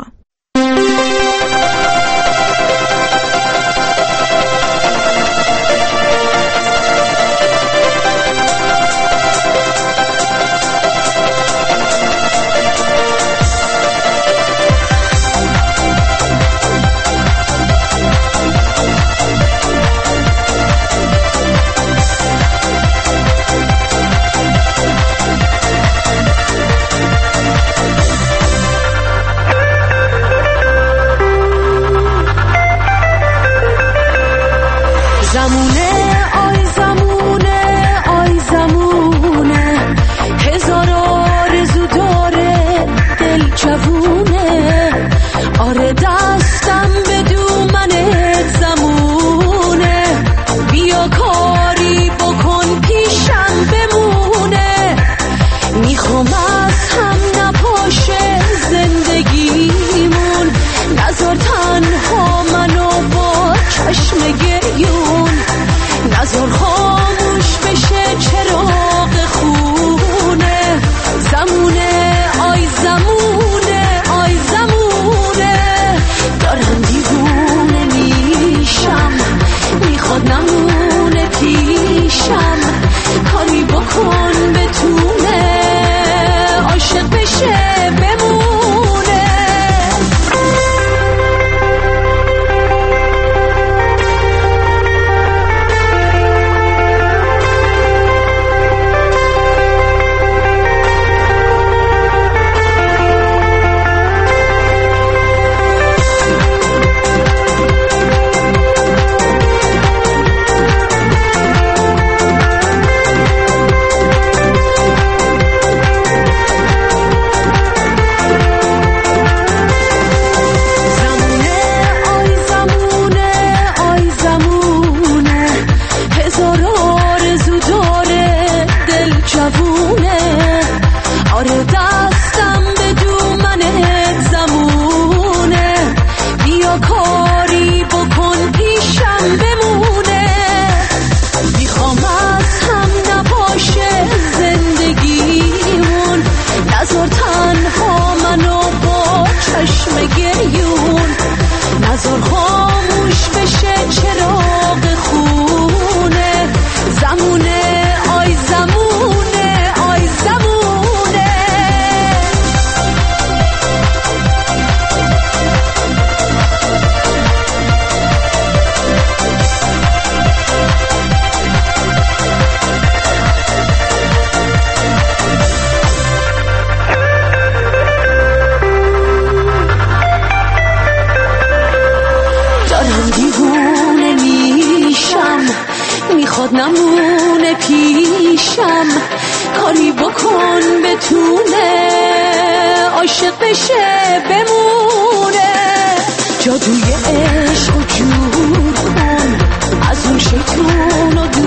نمونه پیشم، کاری بکن بتونه عاشق بشه بمونه، جادوی عشق و جور کن از اون شیطون و